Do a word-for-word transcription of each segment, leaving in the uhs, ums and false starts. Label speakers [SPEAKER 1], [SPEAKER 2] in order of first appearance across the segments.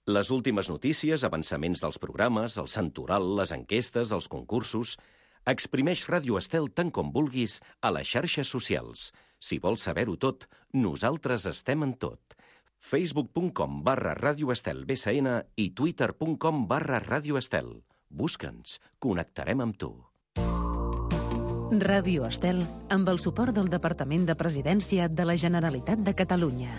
[SPEAKER 1] Les últimes notícies, avançaments dels programes, el santoral, les enquestes, els concursos... Exprimeix Ràdio Estel tant com vulguis a les xarxes socials. Si vols saber-ho tot, nosaltres estem en tot. facebook punt com barra Ràdio Estel B S N i twitter punt com barra Ràdio Estel. Busca'ns, connectarem amb tu.
[SPEAKER 2] Ràdio Estel, amb el suport del Departament de Presidència de la Generalitat de Catalunya.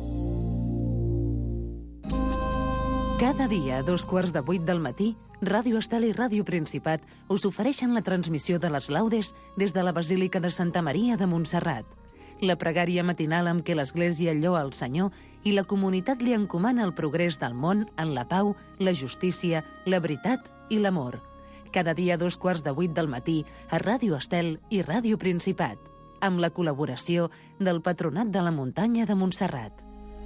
[SPEAKER 2] Cada dia, a dos quarts de vuit del matí, Ràdio Estel i Ràdio Principat us ofereixen la transmissió de les laudes des de la Basílica de Santa Maria de Montserrat. La pregària matinal amb què l'Església lloa el Senyor i la comunitat li encomana el progrés del món en la pau, la justícia, la veritat i l'amor. Cada dia a dos quarts de vuit del matí a Ràdio Estel i Ràdio Principat, amb la col·laboració del Patronat de la Muntanya de Montserrat.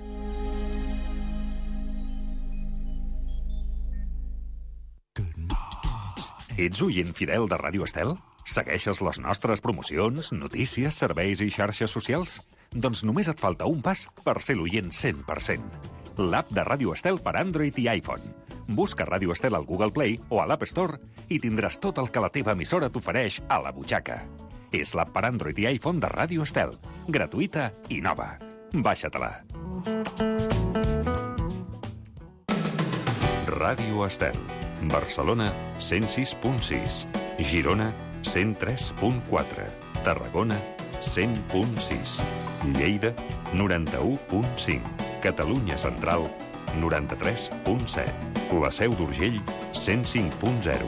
[SPEAKER 3] Ets oient fidel de Ràdio Estel? Segueixes les nostres promocions, notícies, serveis i xarxes socials? Doncs només et falta un pas per ser l'oient cent per cent. L'app de Ràdio Estel per Android i iPhone. Busca Ràdio Estel al Google Play o a l'App Store i tindràs tot el que la teva emissora t'ofereix a la butxaca. És l'app per Android i iPhone de Ràdio Estel. Gratuïta i nova. Baixa-te-la. Ràdio Estel. Barcelona, cent sis punt sis. Girona, cent tres punt quatre. Tarragona, cent punt sis. Lleida, noranta-u punt cinc. Catalunya Central, noranta-tres punt set. La Seu d'Urgell, cent cinc punt zero.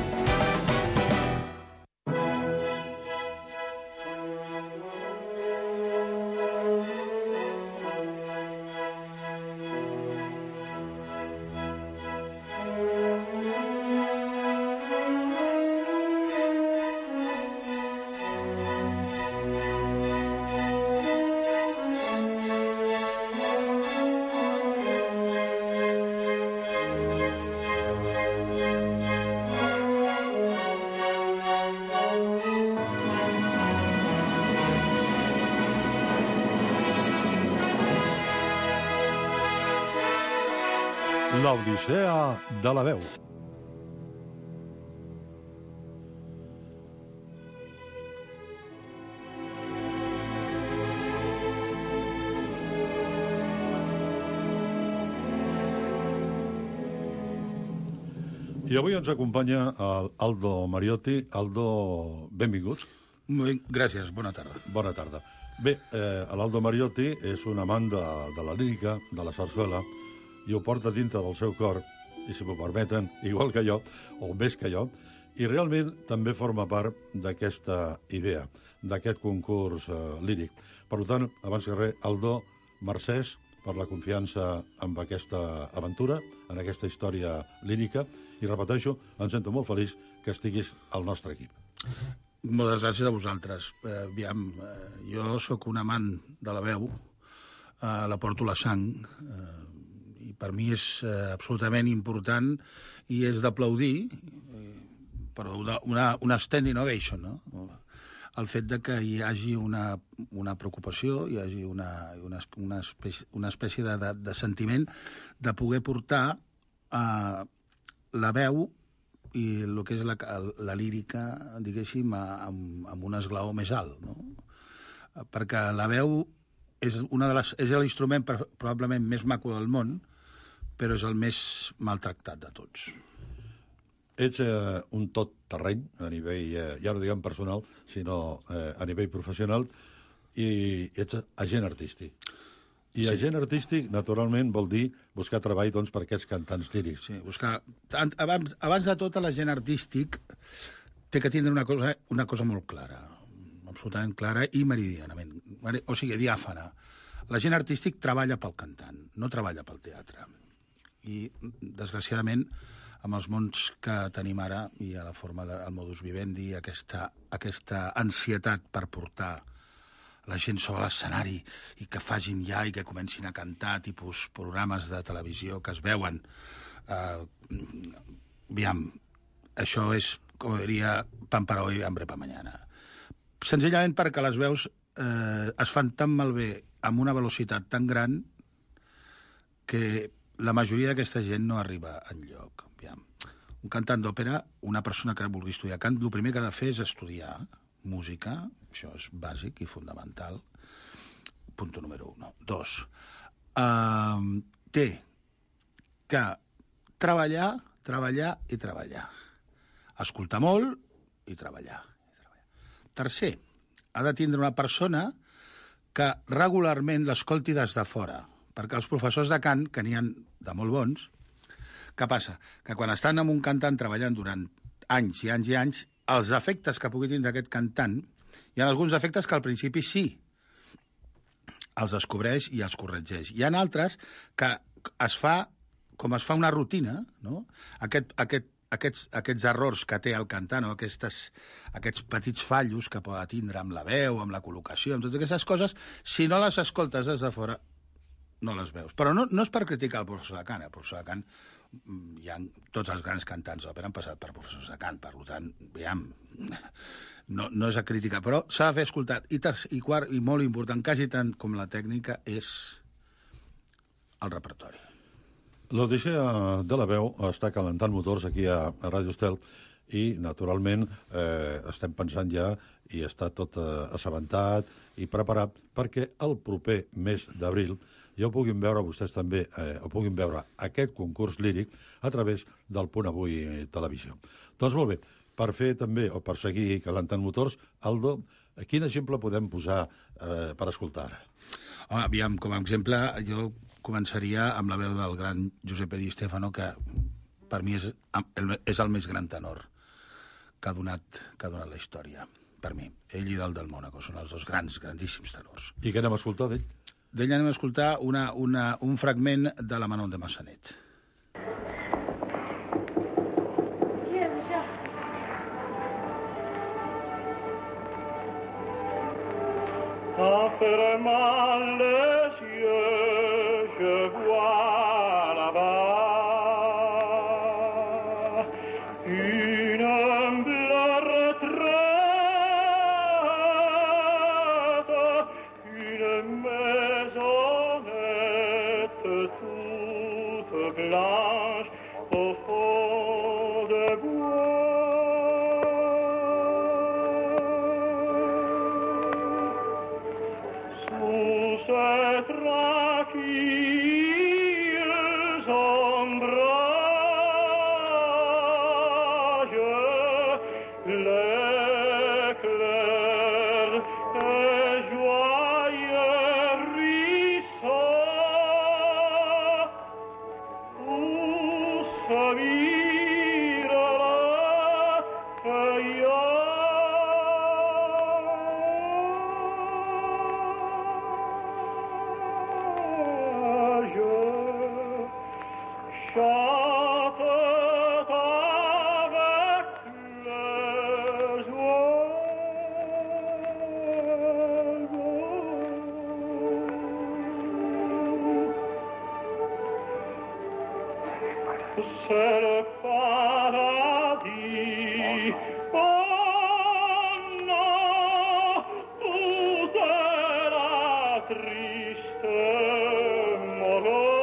[SPEAKER 4] L'Odissea de la veu. I avui ens acompanya el Aldo Mariotti. Aldo, benvinguts.
[SPEAKER 5] Molt bé, gràcies, bona tarda.
[SPEAKER 4] Bona tarda. Bé, eh, l'Aldo Mariotti és un amant de, de la lírica, de la sarsuela, i ho porta dintre del seu cor, i si m'ho permeten, igual que jo, o més que jo, i realment també forma part d'aquesta idea, d'aquest concurs eh, líric. Per tant, abans que res, Aldo, mercès per la confiança en aquesta aventura, en aquesta història lírica, i repeteixo, em sento molt feliç que estiguis al nostre equip.
[SPEAKER 5] Moltes gràcies a vosaltres. Eh, aviam, eh, jo sóc un amant de la veu, eh, la porto la sang, eh, i per mi és eh, absolutament important i és d'aplaudir, eh, però una, una, una standing ovation, no? El fet de que hi hagi una, una preocupació, hi hagi una, una, una, espècie, una espècie de, de, de sentiment de poder portar eh, la veu i el que és la, la lírica, diguéssim, amb, amb un esglaó més alt, no? Perquè la veu és, una de les, és l'instrument probablement més maco del món, però és el més maltractat de tots.
[SPEAKER 4] Ets eh, un tot terreny a nivell, eh, ja no diguem personal, sinó eh, a nivell professional, i ets agent artístic. I sí. Agent artístic, naturalment, vol dir buscar treball doncs, per aquests cantants lírics.
[SPEAKER 5] Sí, buscar... Abans, abans de tot, l'agent artístic té que tindre una cosa, una cosa molt clara, absolutament clara i meridianament, o sigui, diàfana. L'agent artístic treballa pel cantant, no treballa pel teatre. I, desgraciadament, amb els mons que tenim ara i a la forma del modus vivendi, aquesta, aquesta ansietat per portar la gent sobre l'escenari i que facin ja i que comencin a cantar tipus programes de televisió que es veuen. Uh, aviam, això és, com diria, pan para hoy, hambre para mañana. Senzillament perquè les veus eh, es fan tan malbé amb una velocitat tan gran que la majoria d'aquesta gent no arriba enlloc. Aviam. Un cantant d'òpera, una persona que vulgui estudiar cant, el primer que ha de fer és estudiar música, això és bàsic i fundamental. Punt número un. Dos, uh, té que treballar, treballar i treballar. Escoltar molt i treballar. Tercer, ha de tindre una persona que regularment l'escolti des de fora, perquè els professors de cant, que n'hi ha de molt bons, què passa? Que quan estan amb un cantant treballant durant anys i anys i anys, els efectes que pugui tindre aquest cantant, hi ha alguns efectes que al principi sí, els descobreix i els corregeix. Hi ha altres que es fa, com es fa una rutina, no? Aquest, aquest, aquests, aquests errors que té el cantant o aquestes, aquests petits fallos que pot tindre amb la veu, amb la col·locació, amb totes aquestes coses, si no les escoltes des de fora, no les veus. Però no, no és per criticar el professor de cant. El professor de cant, hi ha, tots els grans cantants d'òpera han passat per professors de cant, per tant, veiem, no, no és a criticar, però s'ha de fer escoltat. I, terç, i quart, i molt important, quasi tant com la tècnica, és el repertori.
[SPEAKER 4] L'Odissea de la veu està calentant motors aquí a, a Ràdio Estel i, naturalment, eh, estem pensant ja i està tot eh, assabentat i preparat perquè el proper mes d'abril ja ho puguin veure vostès també, eh, ho puguin veure aquest concurs líric a través del Punt Avui Televisió. Doncs molt bé, per fer també, o per seguir calentant motors, Aldo, quin exemple podem posar eh, per escoltar ara?
[SPEAKER 5] Home, aviam, com a exemple, jo començaria amb la veu del gran Giuseppe Di Stefano, que per mi és el, és el més gran tenor que ha donat, que ha donat la història, per mi. Ell i del del Mònaco són els dos grans, grandíssims tenors.
[SPEAKER 4] I què anem a escoltar d'ell?
[SPEAKER 5] D'ell anem a escoltar una, una, un fragment de la Manon de Massanet.
[SPEAKER 6] En fermant les yeux, je vois là-bas une humble retraite, une maisonnette toute blanche au fond de bois. Cette tranquille ombrage, l'éclair et joyeux ruisseau, où se mire le feuillage. Chante avec les oiseaux. C'est le paradis. Oh non, tout est la triste morose.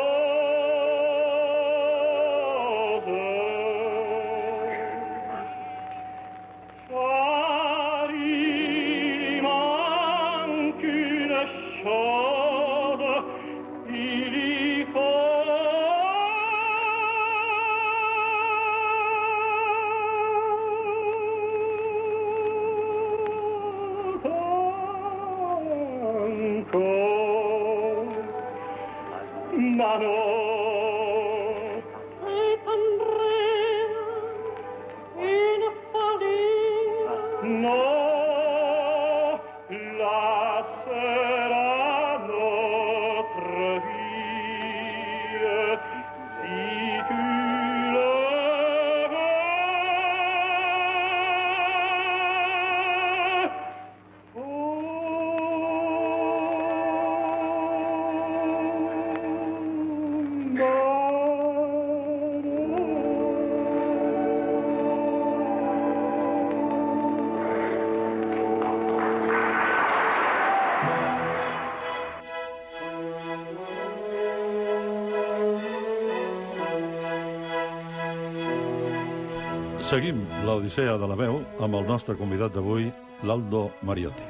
[SPEAKER 6] No.
[SPEAKER 4] Seguim l'Odissea de la veu amb el nostre convidat d'avui, l'Aldo Mariotti.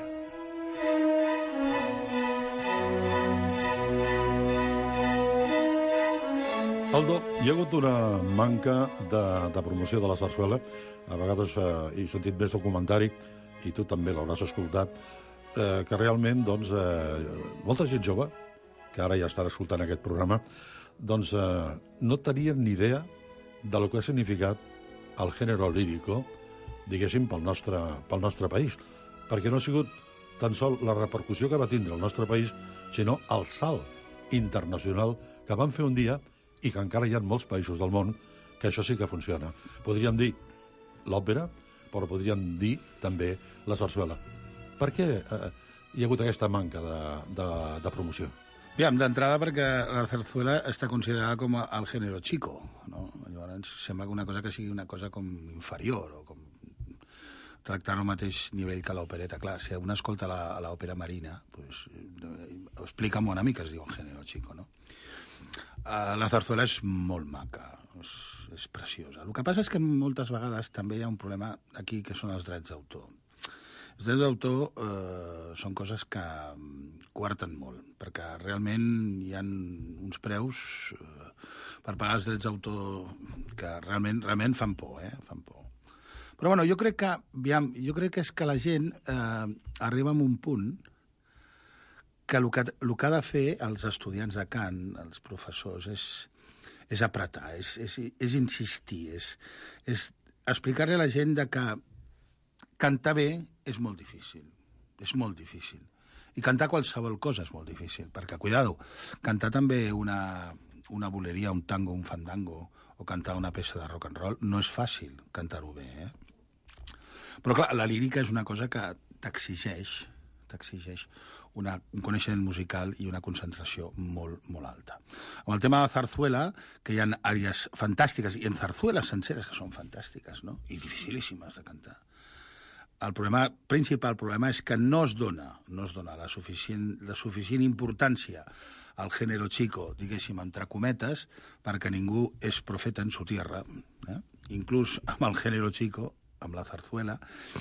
[SPEAKER 4] Aldo, hi ha hagut una manca de, de promoció de la sarsuela. A vegades eh, he sentit més el comentari, i tu també l'hauràs escoltat, eh, que realment doncs, eh, molta gent jove, que ara ja estarà escoltant aquest programa, doncs eh, no tenien ni idea de lo que ha significat el gènere lírico, diguéssim, pel nostre, pel nostre país. Perquè no ha sigut tan sol la repercussió que va tindre el nostre país, sinó el salt internacional que van fer un dia i que encara hi ha molts països del món que això sí que funciona. Podríem dir l'òpera, però podríem dir també la sarsuela. Per què eh, hi ha hagut aquesta manca de, de, de promoció?
[SPEAKER 5] Aviam, d'entrada perquè la zarzuela està considerada com el género chico, no? Llavors sembla que una cosa que sigui una cosa com inferior o com tractar al mateix nivell que l'opereta. Clar, si un escolta l'òpera marina, pues, explica una mica es diu el género chico, no? Uh, la zarzuela és molt maca, és, és preciosa. El que passa és que moltes vegades també hi ha un problema aquí, que són els drets d'autor. Els drets d'autor eh, són coses que coarten molt, perquè realment hi ha uns preus eh, per pagar els drets d'autor que realment, realment fan por, eh? Fan por. Però bueno, jo crec que, aviam, jo crec que és que la gent eh, arriba a un punt que el que, el que ha de fer els estudiants de cant, els professors, és, és apretar, és, és, és insistir, és, és explicar-li a la gent de que cantar bé és molt difícil, és molt difícil. I cantar qualsevol cosa és molt difícil, perquè, cuidado, cantar també una, una boleria, un tango, un fandango, o cantar una peça de rock and roll, no és fàcil cantar-ho bé, eh? Però, clar, la lírica és una cosa que t'exigeix, t'exigeix una, un coneixement musical i una concentració molt, molt alta. Amb el tema de la zarzuela, que hi ha àrees fantàstiques, i en zarzueles senceres que són fantàstiques, no? I dificilíssimes de cantar. El problema principal, el problema és que no es dona, no es dona la suficient, la suficient importància al género chico, diguéssim, entre cometes, perquè ningú és profeta en su tierra, eh? Inclús amb el género chico, amb la zarzuela,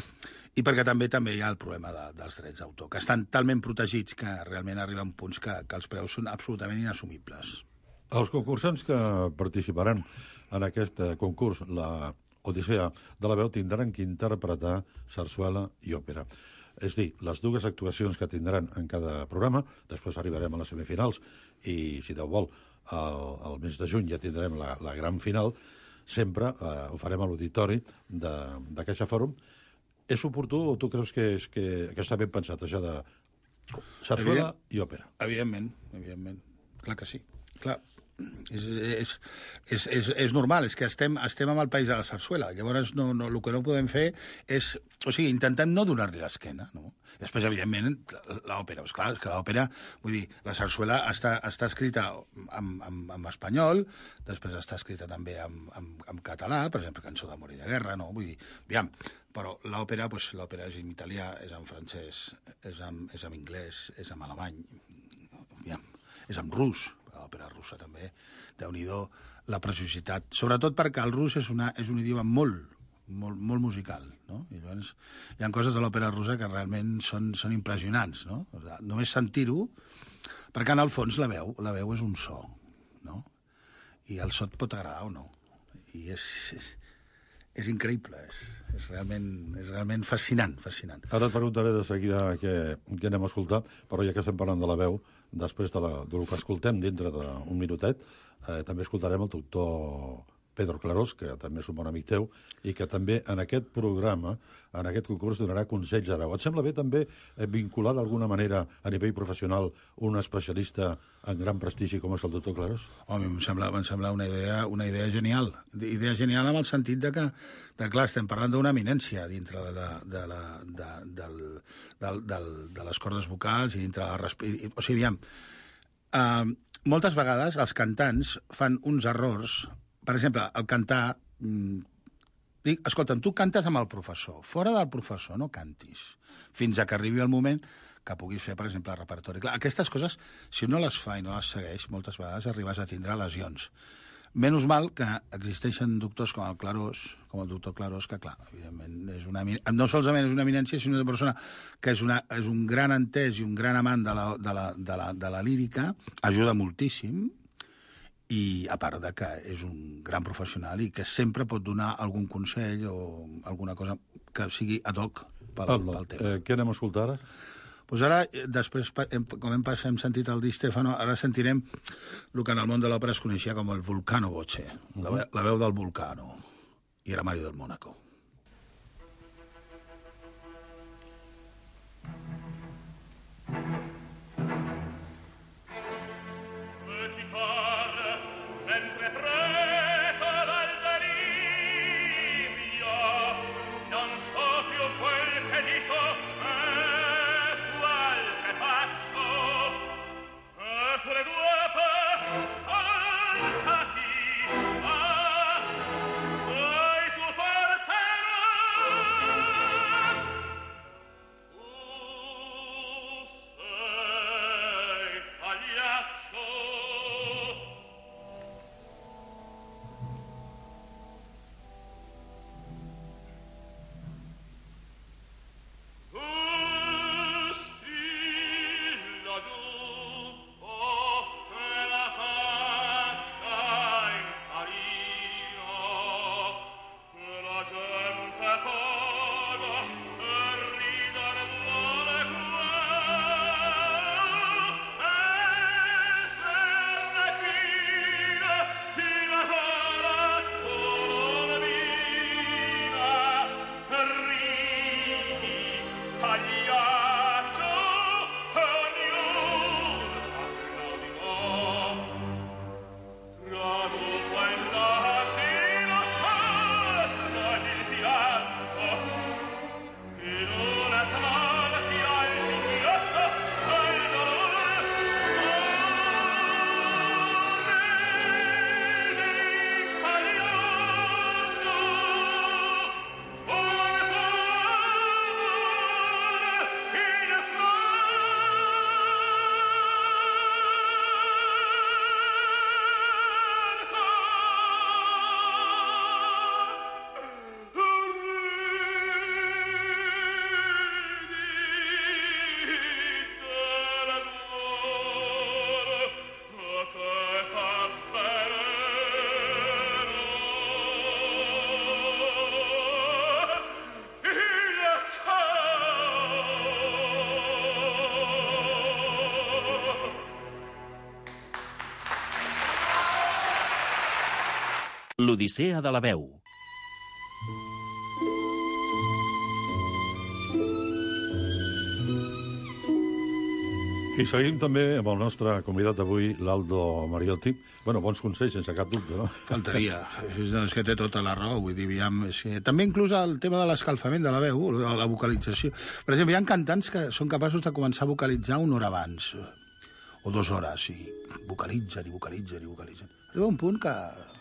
[SPEAKER 5] i perquè també també hi ha el problema de, dels drets d'autor, que estan talment protegits que realment arriben punts que, que els preus són absolutament inassumibles.
[SPEAKER 4] Els concursants que participaran en aquest concurs, la Odissea de la veu, tindran que interpretar sarsuela i òpera. És dir, les dues actuacions que tindran en cada programa, després arribarem a les semifinals, i, si Déu vol, el, el mes de juny ja tindrem la, la gran final, sempre eh, ho farem a l'auditori de, de Caixa Fòrum. És oportú o tu creus que, és, que, que està ben pensat, això de sarsuela Evident, i òpera?
[SPEAKER 5] Evidentment, evidentment. Clar que sí. Clar, és, és, és, és, és normal, és que estem, estem amb el país de la sarsuela. Llavors, no, no, el que no podem fer és... O sigui, intentem no donar-li l'esquena, no? Després, evidentment, l'òpera. És clar, és que l'òpera... Vull dir, la sarsuela està, està escrita en, en, en espanyol, després està escrita també en, en, en català, per exemple, Cançó d'amor i de guerra, no? Vull dir, aviam, però l'òpera, doncs, l'òpera és en italià, és en francès, és en, és en anglès, és en alemany, aviam, és en rus, l'òpera russa també, Déu-n'hi-do, la preciositat, sobretot perquè el rus és, una, és un idioma molt, molt, molt musical, no? I llavors hi ha coses de l'òpera russa que realment són, són impressionants, no? O sigui, només sentir-ho, perquè en el fons la veu, la veu és un so, no? I el so et pot agradar o no. I és, és, és increïble, és, és, realment, és realment fascinant, fascinant.
[SPEAKER 4] Ara et preguntaré de seguida què, què anem a escoltar, però ja que estem parlant de la veu, després de, la, del que escoltem dintre d'un minutet, eh, també escoltarem el doctor Pedro Clarós, que també és un bon amic teu, i que també en aquest programa, en aquest concurs, donarà consells de veu. Et sembla bé també vincular d'alguna manera a nivell professional un especialista en gran prestigi com és el doctor Clarós?
[SPEAKER 5] Home, em sembla, em sembla una, idea, una idea genial. Idea genial en el sentit de que, de, clar, estem parlant d'una eminència dintre de, la, de, la, de, del, del, del, de les cordes vocals i dintre de la respiració. O sigui, aviam, uh, moltes vegades els cantants fan uns errors. Per exemple, el cantar... Dic, escolta'm, tu cantes amb el professor. Fora del professor no cantis. Fins a que arribi el moment que puguis fer, per exemple, el repertori. Clar, aquestes coses, si un no les fa i no les segueix, moltes vegades arribes a tindre lesions. Menys mal que existeixen doctors com el Clarós, com el doctor Clarós, que, clar, evidentment, és una, no solament és una eminència, sinó una persona que és, una, és un gran entès i un gran amant de la, de la, de la, de la lírica, ajuda moltíssim, i a part de que és un gran professional i que sempre pot donar algun consell o alguna cosa que sigui ad hoc pel,
[SPEAKER 4] Aldo,
[SPEAKER 5] pel tema.
[SPEAKER 4] Eh, què anem a escoltar ara?
[SPEAKER 5] Pues ara, després, com hem, hem sentit el Di Stefano, ara sentirem el que en el món de l'òpera es coneixia com el Vulcano Voce, uh-huh. la, la veu del Vulcano, i era Mario del Mónaco.
[SPEAKER 1] L'Odissea de la veu.
[SPEAKER 4] I seguim també amb el nostre convidat d'avui, l'Aldo Mariotti. Bueno, bons consells, sense cap dubte, no?
[SPEAKER 5] Faltaria. És, és que té tota la raó. Vull dir, aviam, és que... També inclús el tema de l'escalfament de la veu, la vocalització. Per exemple, hi ha cantants que són capaços de començar a vocalitzar una hora abans, o dues hores, i vocalitzen, i vocalitzen, i vocalitzen. Arriba un punt que...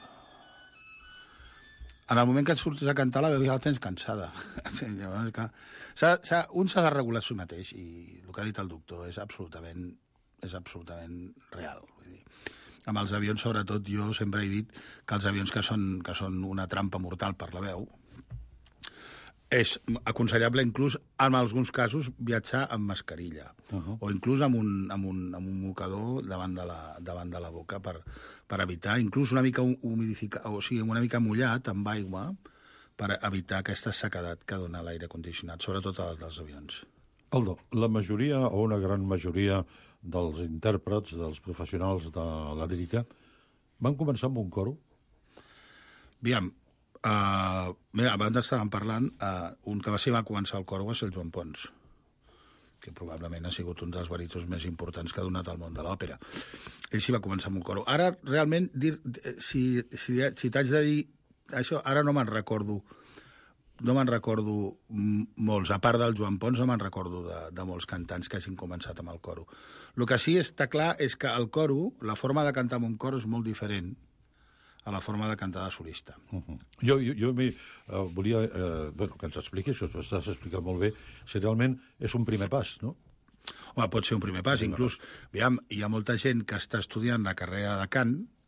[SPEAKER 5] En el moment que et surts a cantar, la veu ja la tens cansada. Llavors, que... s'ha, s'ha, un s'ha de regular a si mateix, i el que ha dit el doctor és absolutament, és absolutament real. Vull dir. Amb els avions, sobretot, jo sempre he dit que els avions que són, que són una trampa mortal per la veu, és aconsellable inclús, en alguns casos, viatjar amb mascarilla, uh-huh. o inclús amb un, amb un, amb un mocador davant de la, davant de la boca per, per evitar, inclús una mica humidificat, o sigui, una mica mullat amb aigua, per evitar aquesta sequedat que dona l'aire condicionat, sobretot als dels avions.
[SPEAKER 4] Aldo, la majoria, o una gran majoria, dels intèrprets, dels professionals de la lírica, van començar amb un coro?
[SPEAKER 5] Aviam, Uh, mira, abans estàvem parlant, uh, un que va ser va començar el coro va ser el Joan Pons, que probablement ha sigut un dels barítols més importants que ha donat al món de l'òpera. Ell sí va començar amb un coro. Ara, realment, dir, si, si, si t'haig de dir això, ara no me'n recordo, no me'n recordo molts. A part del Joan Pons, no me'n recordo de, de molts cantants que hagin començat amb el coro. El que sí està clar és que el coro, la forma de cantar amb un coro és molt diferent a la forma de cantar de solista.
[SPEAKER 4] Uh-huh. Jo, jo, jo mi, uh, volia uh, bueno, que ens expliqui, això ho estàs explicant molt bé, si realment és un primer pas, no?
[SPEAKER 5] Home, pot ser un primer pas. Inclús, aviam, hi ha molta gent que està estudiant la carrera de cant,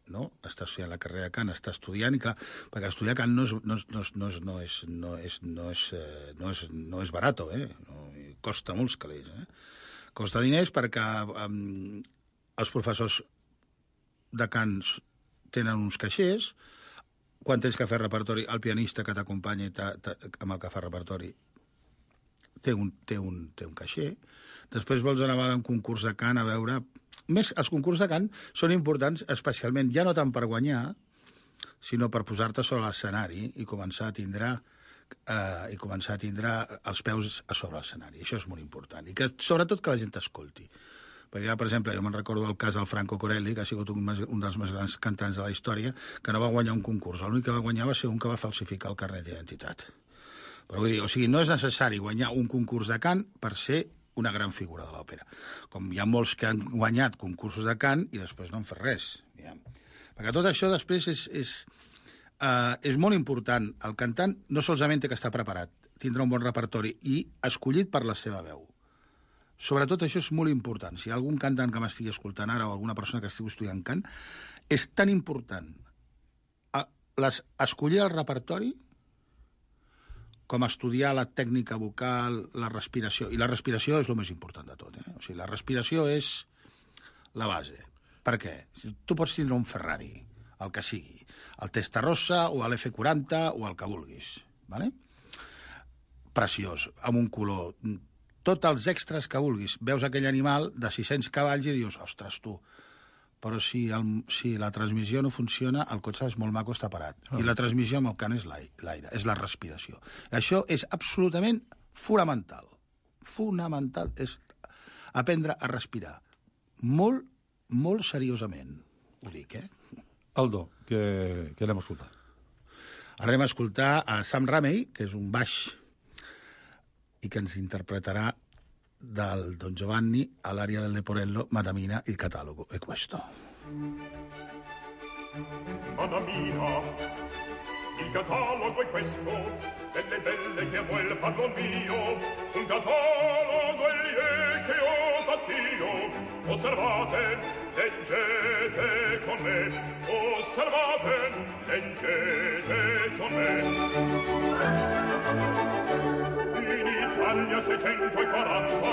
[SPEAKER 5] no? Està estudiant la carrera de cant, està estudiant, i clar, perquè estudiar cant no és, no, no, no, no és, no és, no és, no és, no és barato, eh? No, costa molts calés, eh? Costa diners perquè um, els professors de cant tenen uns caixers, quan tens que fer repertori, el pianista que t'acompanya amb el que fa repertori té un, té un, té un caixer. Després vols anar a un concurs de cant a veure... Més, els concursos de cant són importants especialment, ja no tant per guanyar, sinó per posar-te sobre l'escenari i començar a tindre eh, i començar a tindre els peus a sobre l'escenari. Això és molt important. I que, sobretot que la gent t'escolti. Perquè, per exemple, jo me'n recordo el cas del Franco Corelli, que ha sigut un, un dels més grans cantants de la història, que no va guanyar un concurs. L'únic que va guanyar va ser un que va falsificar el carnet d'identitat. Però vull dir, o sigui, no és necessari guanyar un concurs de cant per ser una gran figura de l'òpera. Com hi ha molts que han guanyat concursos de cant i després no han fet res. Diguem. Perquè tot això després és, és, uh, és molt important. El cantant no solament té que estar preparat, tindrà un bon repertori i escollit per la seva veu. Sobretot això és molt important. Si hi ha algun cantant que m'estigui escoltant ara o alguna persona que estigui estudiant cant, és tan important a, les, escollir el repertori com estudiar la tècnica vocal, la respiració. I la respiració és el més important de tot. Eh? O sigui, la respiració és la base. Per què? Tu pots tindre un Ferrari, el que sigui, el Testarossa o l'F quaranta o el que vulguis. Vale? Preciós, amb un color... Tots els extras que vulguis. Veus aquell animal de sis-cents cavalls i dius, ostres, tu, però si, el, si la transmissió no funciona, el cotxe és molt maco, està parat. Oh. I la transmissió amb el cant és l'aire, és la respiració. Això és absolutament fonamental. Fonamental és aprendre a respirar. Molt, molt seriosament, ho dic, eh?
[SPEAKER 4] Aldo, què, què anem a escoltar?
[SPEAKER 5] Ara anem a escoltar a Sam Ramey, que és un baix i que ens interpretarà del Don Giovanni all'aria del Leporello, Madamina, il catalogo è questo.
[SPEAKER 6] Madamina, il catalogo è questo, delle belle che amo il padron mio, un catalogo è che ho fatto io. Osservate, leggete con me, osservate, leggete con me. In Italia seicentoquaranta,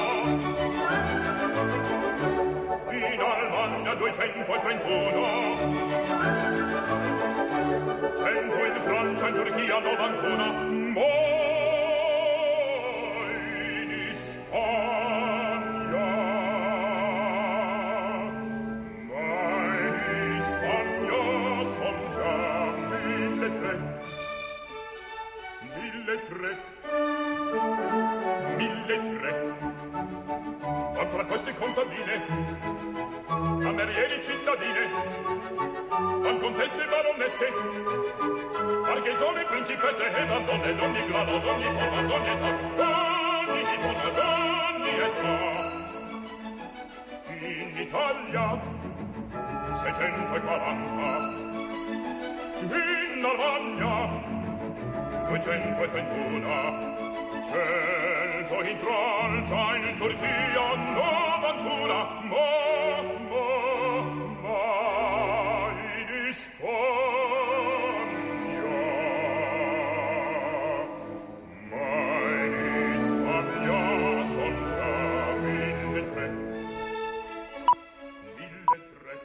[SPEAKER 6] in Almania duecentotrentuno, cento in Francia, in Turchia novantuno, ma in Spagna, ma in Spagna son già mille tre, mille tre. Mille tre. Van fra queste contadine, camerieri cittadine, van contesse e baronesse, marchesone, principesse e van donne d'ogni grado, d'ogni forma, d'ogni età, d'ogni forma, d'ogni età. In Italia seicentoquaranta, in Almania duecentotrentuno, cento in Francia, in Turchia, novantuno, ma, ma, ma in Spagna, ma in Spagna son già mille tre, mille tre,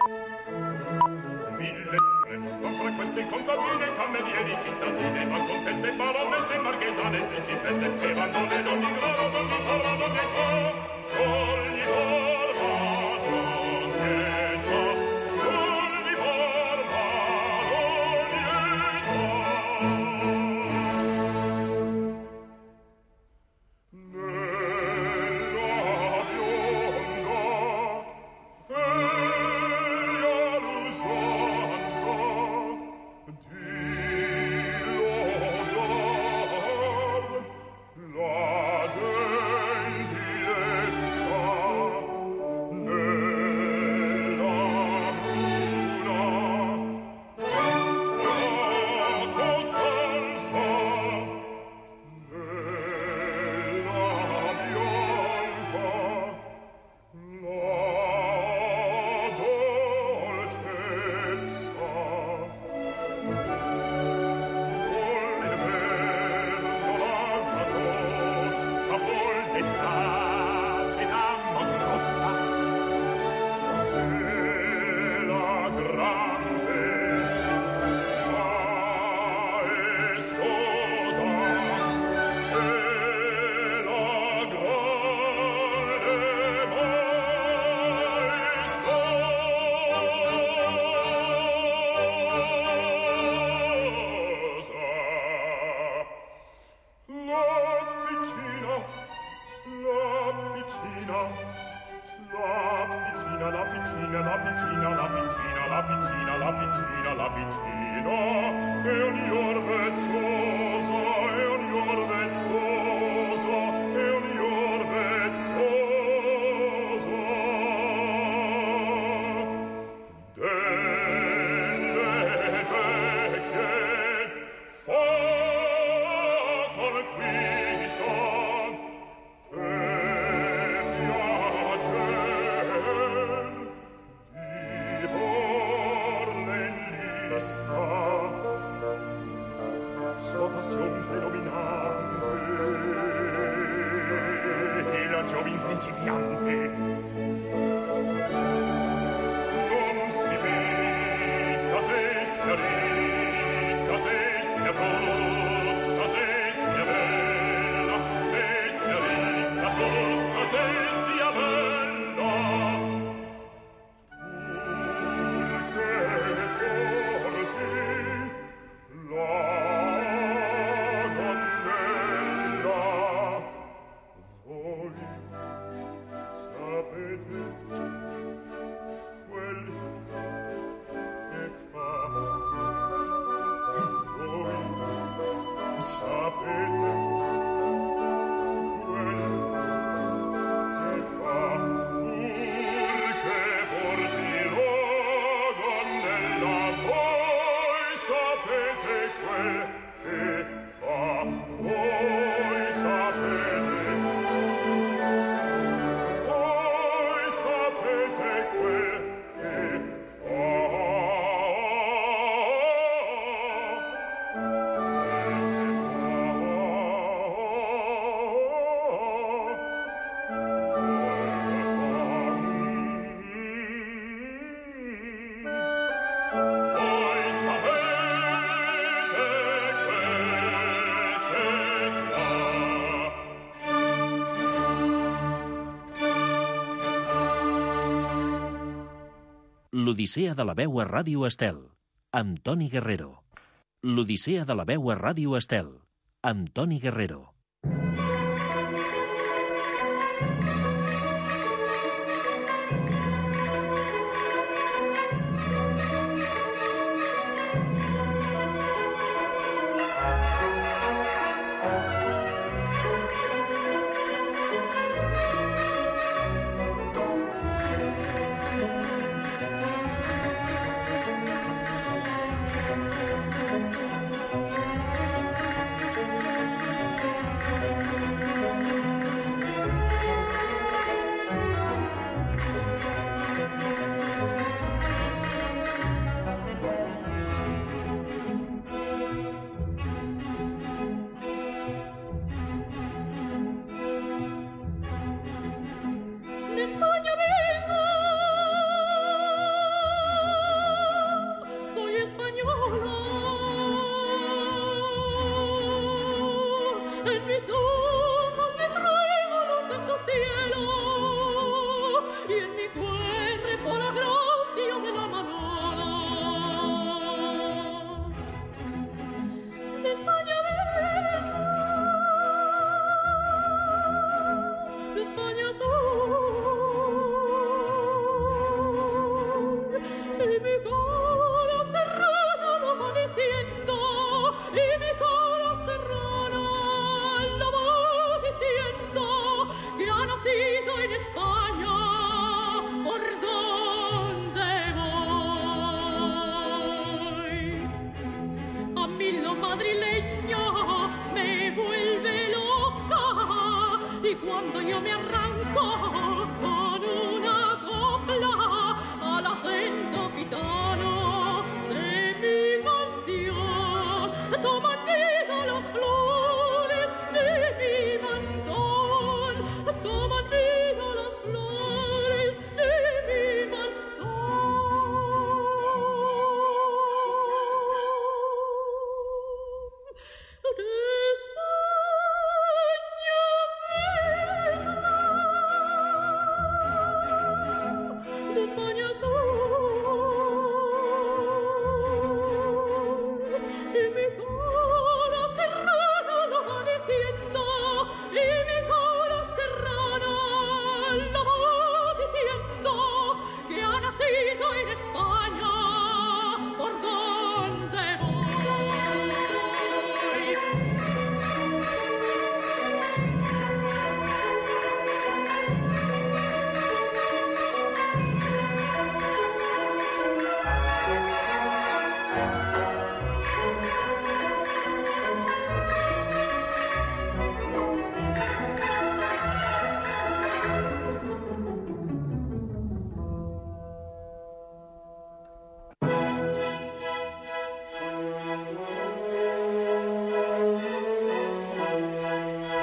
[SPEAKER 6] mille tre. Ma fra queste contadine, camerieri cittadine, ma contesse, baronesse, marchesane, principesse, che vanno le ogni grado, ogni forma, ogni età, ogni forma, ogni età, ogni forma, ogni età. Nella bionda eglia l'usanza di lodar la gentilezza piccina, e ogni or vezzosa, e ogni or vezzosa, e ogni or vezzosa. Giovin principiante non si veda se sia ricca, se sia brutta, se sia bella, se sia ricca tutta, se sia bella, purché porti la donnella. Voi sapete quel che fa, voi sapete quel che fa, purché porti la donnella, voi sapete quel che fa, voi sapete.
[SPEAKER 1] L'Odissea de la veu a Ràdio Estel, amb Toni Guerrero. L'Odissea de la veu a Ràdio Estel, amb Toni Guerrero.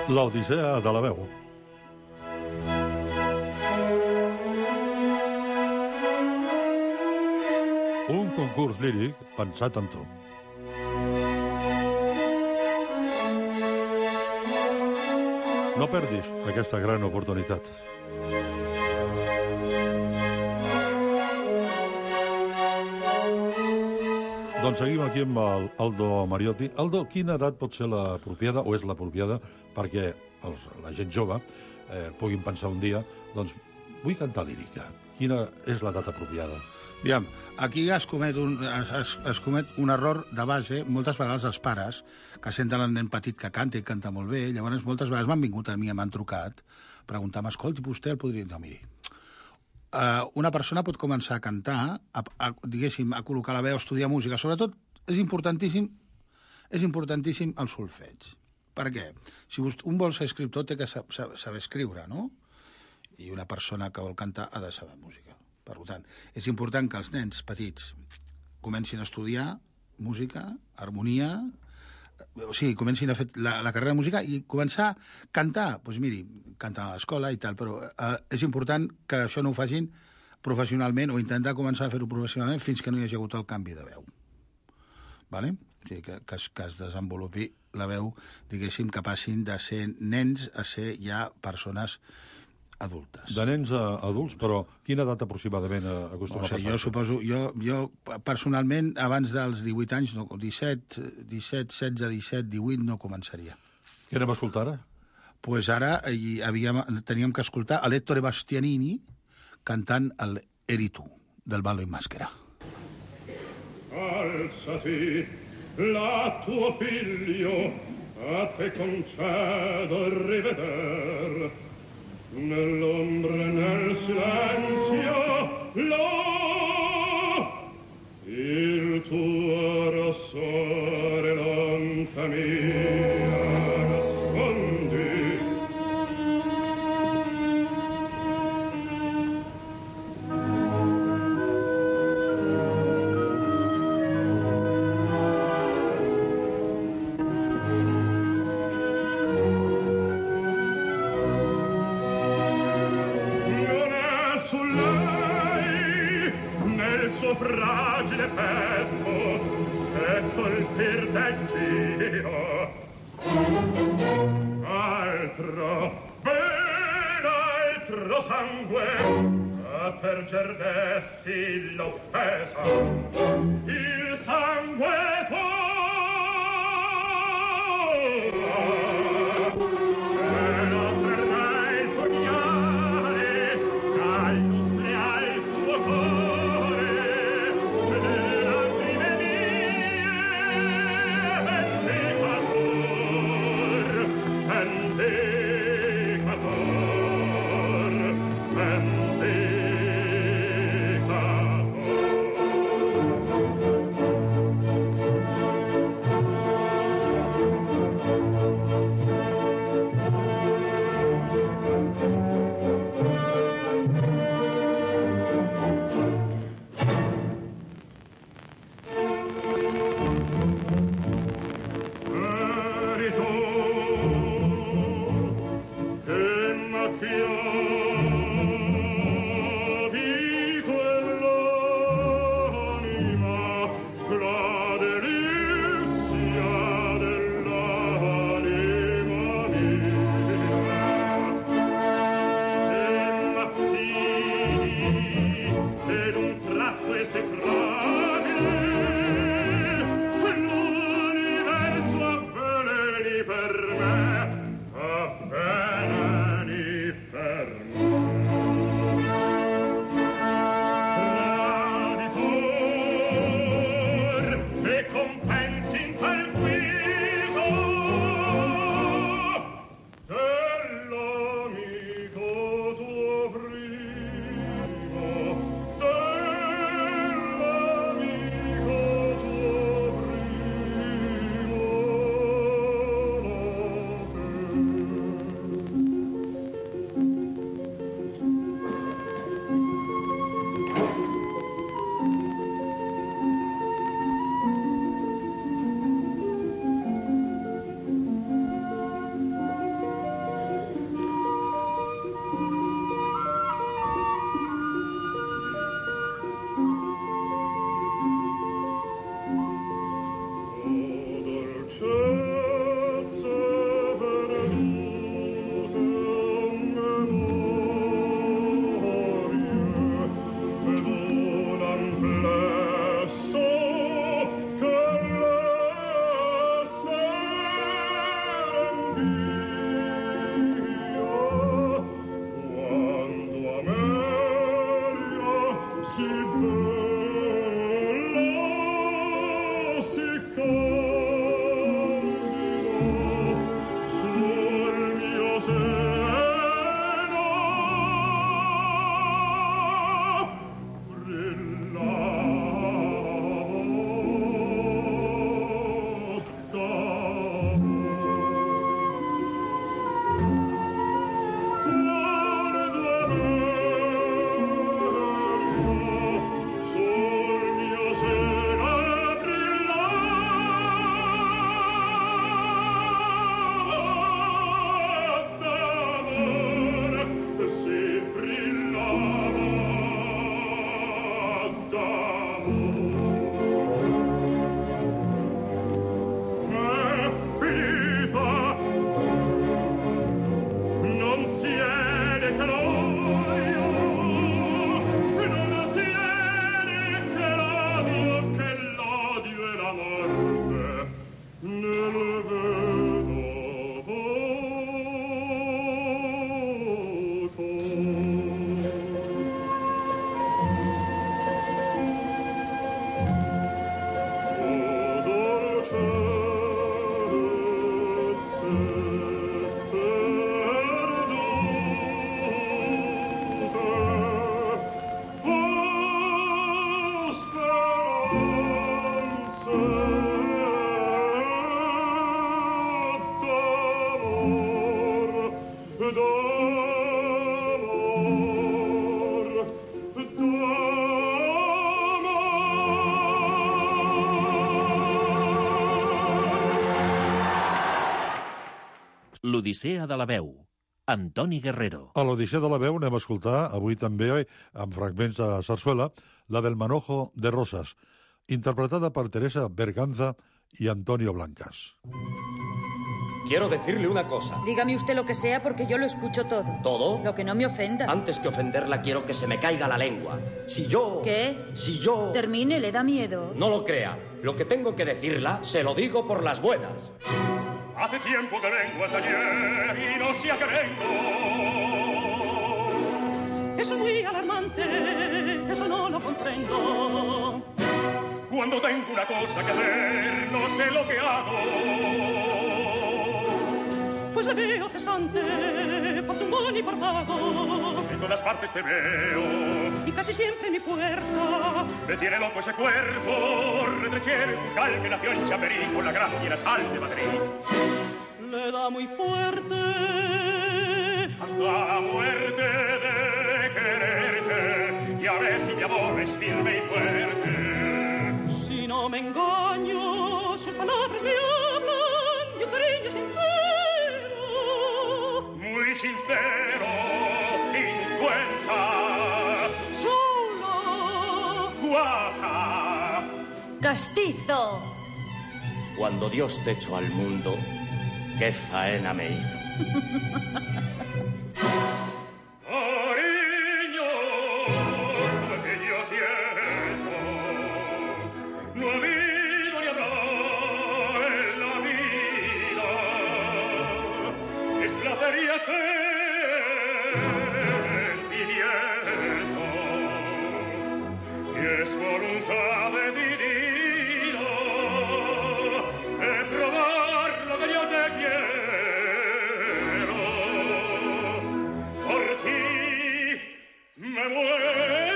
[SPEAKER 4] L'Odissea de la veu. Un concurs líric pensat en tu. No perdis aquesta gran oportunitat. Doncs seguim aquí amb el Aldo Mariotti. Aldo, quina edat pot ser l'apropiada, o és l'apropiada, perquè els, la gent jove eh, puguin pensar un dia, doncs, vull cantar lírica. Quina és l'edat apropiada?
[SPEAKER 5] Aviam, aquí es comet, un, es, es, es comet un error de base, moltes vegades els pares, que senten el nen petit que canta i canta molt bé, llavors moltes vegades m'han vingut a mi, m'han trucat, preguntant-me, escolti, vostè el podria... No, miri, uh, una persona pot començar a cantar, a, a, diguéssim, a col·locar la veu, a estudiar música, sobretot és importantíssim, és importantíssim el solfeig. Per què? Si un vol ser escriptor té que saber escriure, no? I una persona que vol cantar ha de saber música. Per tant, és important que els nens petits comencin a estudiar música, harmonia, o sigui, comencin a fer la, la carrera de música i començar a cantar. Doncs pues miri, cantar a l'escola i tal, però eh, és important que això no ho facin professionalment o intentar començar a fer-ho professionalment fins que no hi hagi hagut el canvi de veu. Vale? O sigui, que, que, es, que es desenvolupi la veu, diguéssim, que passin de ser nens a ser ja persones adultes.
[SPEAKER 4] De nens a adults, però quina edat aproximadament acostuma
[SPEAKER 5] o sigui,
[SPEAKER 4] a passar?
[SPEAKER 5] Jo suposo, jo, jo personalment, abans dels divuit anys, no, disset, disset, setze, disset, divuit, no començaria.
[SPEAKER 4] Què anem a escoltar ara?
[SPEAKER 5] Doncs pues ara hi havíem, teníem que escoltar a l'Ettore Bastianini cantant el Eri tu, del Ballo in Maschera.
[SPEAKER 6] Alzati, la tuo figlio a te concedo riveder. Nell'ombra e nel silenzio là il tuo rossore lontanina nascondi. Fragile petto e colpir del giro altro ben altro sangue a terger dessi l'offesa il sangue tuo e lo fermai il pugnale all'ustre al tuo cuore. la morte nel velo
[SPEAKER 7] L'Odissea de la veu, Antoni Guerrero.
[SPEAKER 4] A l'Odissea de la veu anem a escoltar avui també, amb fragments de sarsuela, la del Manojo de Rosas, interpretada per Teresa Berganza y Antonio Blancas.
[SPEAKER 8] Quiero decirle una cosa.
[SPEAKER 9] Dígame usted lo que sea porque yo lo escucho todo.
[SPEAKER 8] ¿Todo?
[SPEAKER 9] Lo que no me ofenda.
[SPEAKER 8] Antes que ofenderla quiero que se me caiga la lengua. Si yo...
[SPEAKER 9] ¿Qué?
[SPEAKER 8] Si yo...
[SPEAKER 9] Termine, le da miedo.
[SPEAKER 8] No lo crea. Lo que tengo que decirla, se lo digo por las buenas.
[SPEAKER 6] Hace tiempo que vengo al taller y no sé a qué vengo.
[SPEAKER 10] Eso es muy alarmante, eso no lo comprendo.
[SPEAKER 6] Cuando tengo una cosa que hacer, no sé lo que hago.
[SPEAKER 10] Pues le veo cesante, por tumbón y por vago.
[SPEAKER 6] En todas partes te veo.
[SPEAKER 10] Y casi siempre en mi puerta.
[SPEAKER 6] Me tiene loco ese cuerpo, retrechero un cal que nació en Chamberí con la gracia y la sal de Madrid.
[SPEAKER 10] Le da muy fuerte.
[SPEAKER 6] Hasta la muerte de quererte, que a ver si mi amor es firme y fuerte.
[SPEAKER 10] Si no me engaño, sus palabras me hablan de un cariño sincero.
[SPEAKER 6] Muy sincero, cincuenta.
[SPEAKER 10] Solo.
[SPEAKER 6] Guapa.
[SPEAKER 9] Castizo.
[SPEAKER 8] Cuando Dios te echó al mundo, qué faena me hizo.
[SPEAKER 6] Cariño, como que yo siento, no ha habido ni habrá en la vida. Es placer y es sentimiento, y es voluntad decidida de probar lo que yo te quiero. Por ti me muero.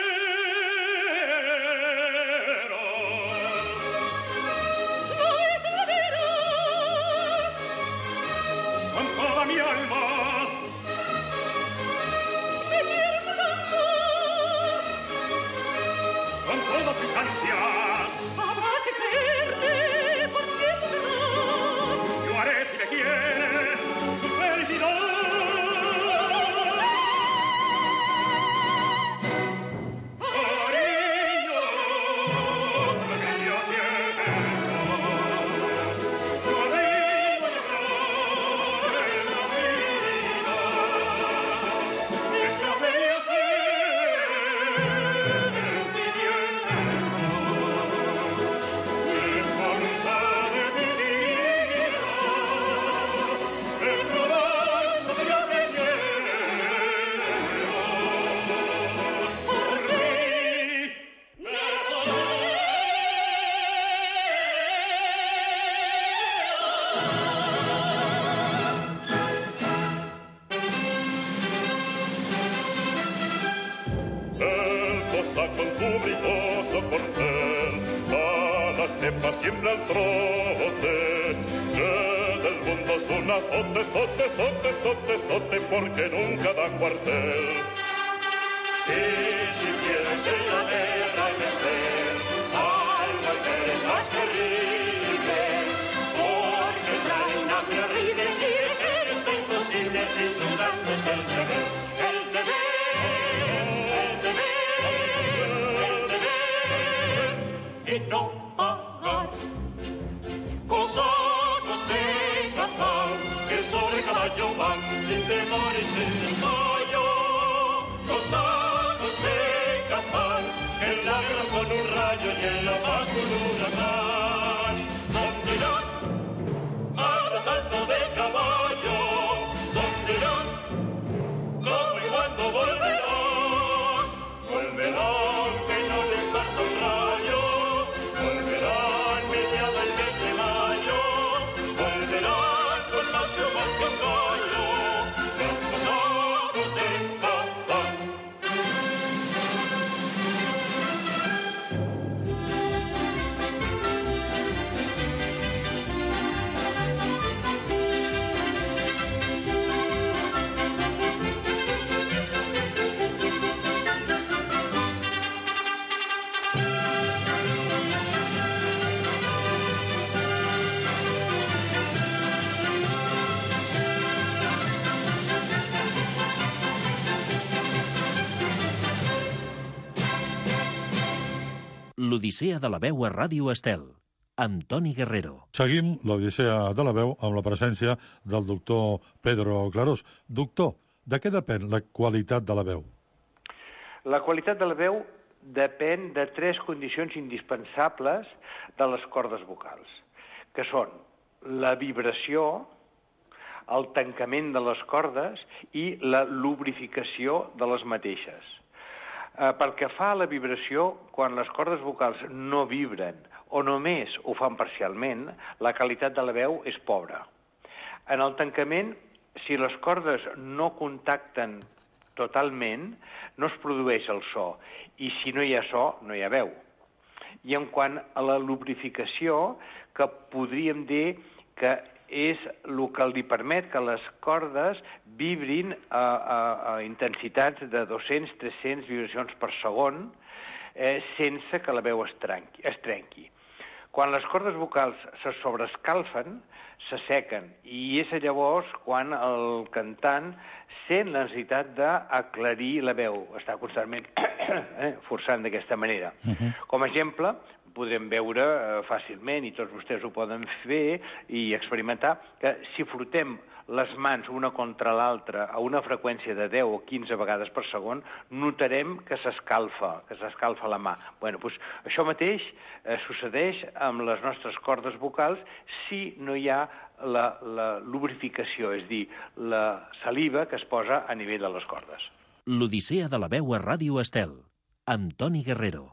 [SPEAKER 10] No me dirás.
[SPEAKER 6] Con toda mi alma.
[SPEAKER 10] Me quieres tanto.
[SPEAKER 6] Con todas mis ansias.
[SPEAKER 10] Habrá que creerte por si es verdad.
[SPEAKER 6] Yo haré si me quiere su felicidad. Cariño, lo que yo siento, no ha habido ni habrá en la vida. Es placer y es sentimiento, es voluntad decidida de probar lo que yo te quiero. Por ti me El cosa con su brilloso corcel, a la estepa siempre al trote, que del mundo es una tote, tote, tote, tote, tote, porque nunca da cuartel. Y si quieres ir a guerra y vencer, al cualquier es más terrible, porque trae una terrible y está imposible, insultando es el deber, el deber. Y no pagar cosacos de Catán, que sobre caballo van sin temor y sin desmayo. Cosacos de Catán, que en la guerra con un rayo y en la paz con un huracán. ¿Dónde irán? Habrá salto de caballo. ¿Dónde irán? ¿Cómo y cuándo volverán? Volverán, que no descarta un rayo. Volverán mediado el mes de mayo. Volverán con más tropas que un gallo. Los casados de Catán.
[SPEAKER 7] L'Odissea de la veu a Ràdio Estel, amb Toni Guerrero.
[SPEAKER 4] Seguim l'Odissea de la veu amb la presència del doctor Pedro Clarós. Doctor, de què depèn la qualitat de la veu?
[SPEAKER 11] La qualitat de la veu depèn de tres condicions indispensables de les cordes vocals, que són la vibració, el tancament de les cordes i la lubrificació de les mateixes. Eh, pel que fa a la vibració, quan les cordes vocals no vibren o només ho fan parcialment, la qualitat de la veu és pobra. En el tancament, si les cordes no contacten totalment, no es produeix el so, i si no hi ha so, no hi ha veu. I en quant a la lubrificació, que podríem dir que és el que li permet que les cordes vibrin a, a, a intensitats de dos-cents a tres-cents vibracions per segon, eh, sense que la veu es trenqui, es trenqui. Quan les cordes vocals se sobrescalfen, s'assequen, i és llavors quan el cantant sent la necessitat d'aclarir la veu, està constantment eh, forçant d'aquesta manera. Uh-huh. Com a exemple, podrem veure eh, fàcilment, i tots vostès ho poden fer i experimentar, que si frotem les mans una contra l'altra a una freqüència de deu o quinze vegades per segon, notarem que s'escalfa, que s'escalfa la mà. Bueno, doncs això mateix eh, succeeix amb les nostres cordes vocals si no hi ha la, la lubrificació, és a dir, la saliva que es posa a nivell de les cordes.
[SPEAKER 7] L'Odissea de la veu a Ràdio Estel, amb Toni Guerrero.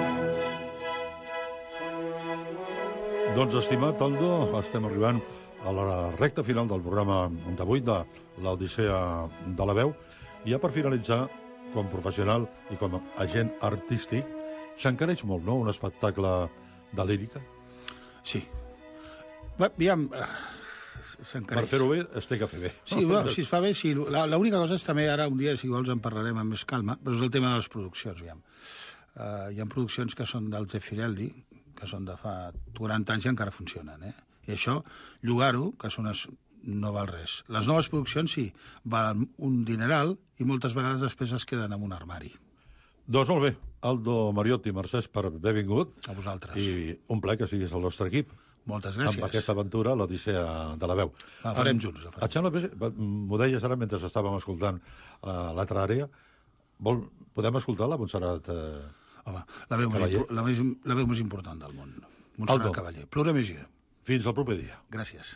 [SPEAKER 4] Doncs, estimat Aldo, estem arribant a la recta final del programa d'avui de l'Odissea de la veu. I ja per finalitzar, com professional i com a agent artístic, s'encareix molt, no?, un espectacle de lírica?
[SPEAKER 5] Sí. Va, aviam, s'encareix.
[SPEAKER 4] Per fer-ho bé, es té que fer bé.
[SPEAKER 5] Sí, bueno, si es fa bé, sí. L'única cosa és també, ara un dia, si vols, en parlarem amb més calma, però és el tema de les produccions, aviam. Uh, hi ha produccions que són del Zeffirelli, que són de fa quaranta anys i encara funcionen, eh? I això, llogar-ho, que són es... no val res. Les noves produccions, sí, valen un dineral i moltes vegades després es queden en un armari.
[SPEAKER 4] Doncs molt bé. Aldo Mariotti, mercès per haver vingut.
[SPEAKER 5] A vosaltres.
[SPEAKER 4] I un plaer que siguis al nostre equip.
[SPEAKER 5] Moltes gràcies.
[SPEAKER 4] Amb aquesta aventura, l'Odissea de la veu.
[SPEAKER 5] La farem junts. La farem.
[SPEAKER 4] Et sembla bé? M'ho deies ara mentre estàvem escoltant uh, l'altra àrea. Vol... Podem escoltar la Montserrat uh,
[SPEAKER 5] Home, la veu, més, la, més, la veu més important del món. Montserrat Cavaller. Plora més dia.
[SPEAKER 4] Fins al proper dia.
[SPEAKER 5] Gràcies.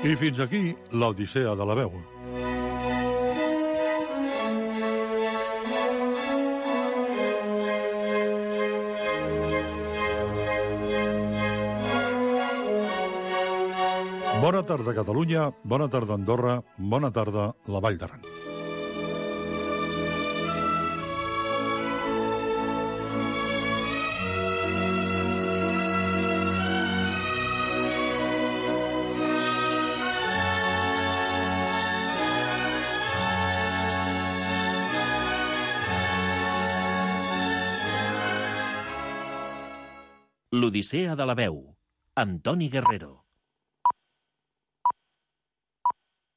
[SPEAKER 4] I fins aquí l'Odissea de la veu. Bona tarda, Catalunya, bona tarda, Andorra, bona tarda, la Vall d'Aran.
[SPEAKER 7] L'Odissea de la veu, amb Toni Guerrero.